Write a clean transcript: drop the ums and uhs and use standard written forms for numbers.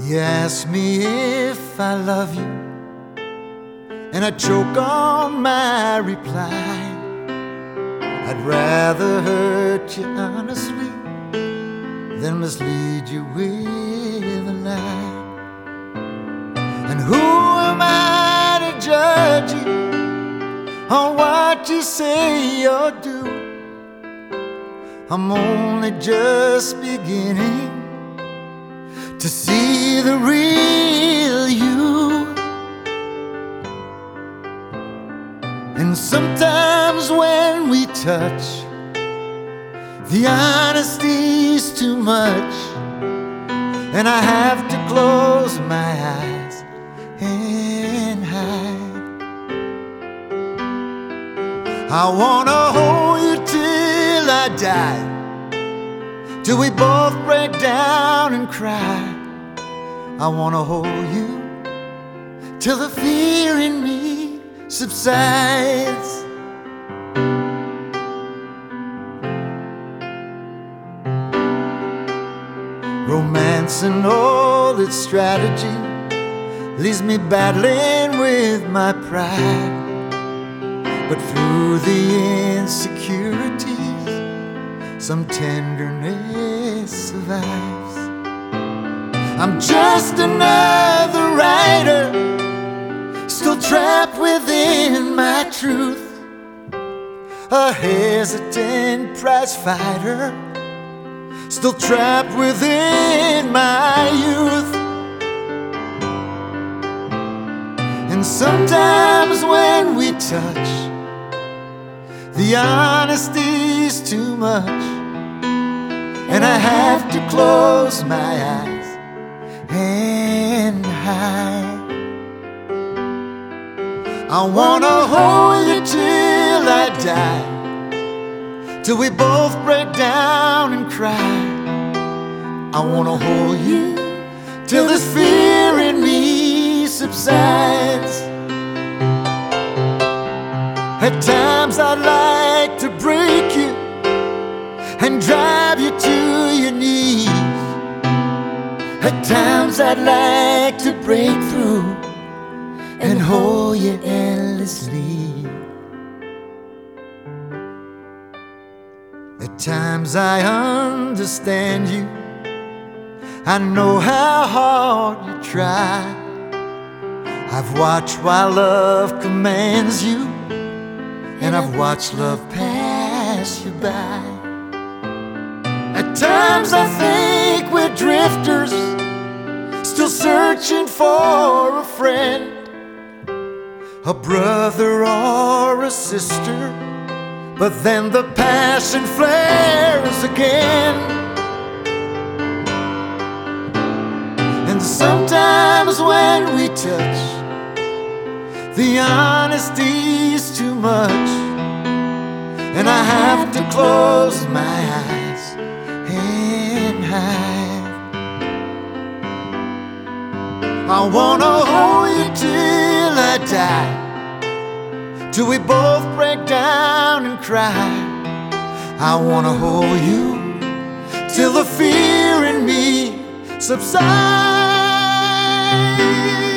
You ask me if I love you, and I choke on my reply. I'd rather hurt you honestly than mislead you with a lie. And who am I to judge you on what you say or do? I'm only just beginning to see the real you. And sometimes when we touch, the honesty's too much, and I have to close my eyes and hide. I wanna hold you till I die, till we both break down and cry. I wanna hold you till the fear in me subsides. Romance and all its strategy leaves me battling with my pride. But through the insecurities, some tenderness survives. I'm just another writer, still trapped within my truth, a hesitant prize fighter, still trapped within my youth. And sometimes when we touch, the honesty's too much, and I have to close my eyes and hide. I wanna hold you till I die, till we both break down and cry. I wanna hold you till this fear in me subsides. At times I'd like to break you and drive you to your knees. At times I'd like to break through and hold you endlessly. At times I understand you, I know how hard you try. I've watched while love commands you, and I've watched love pass you by. At times I think we're drifters, still searching for a friend, a brother or a sister. But then the passion flares again. And sometimes when we touch, the honesty's too much, and I have to close my eyes and hide. I wanna hold you till I die, till we both break down and cry. I wanna hold you till the fear in me subsides.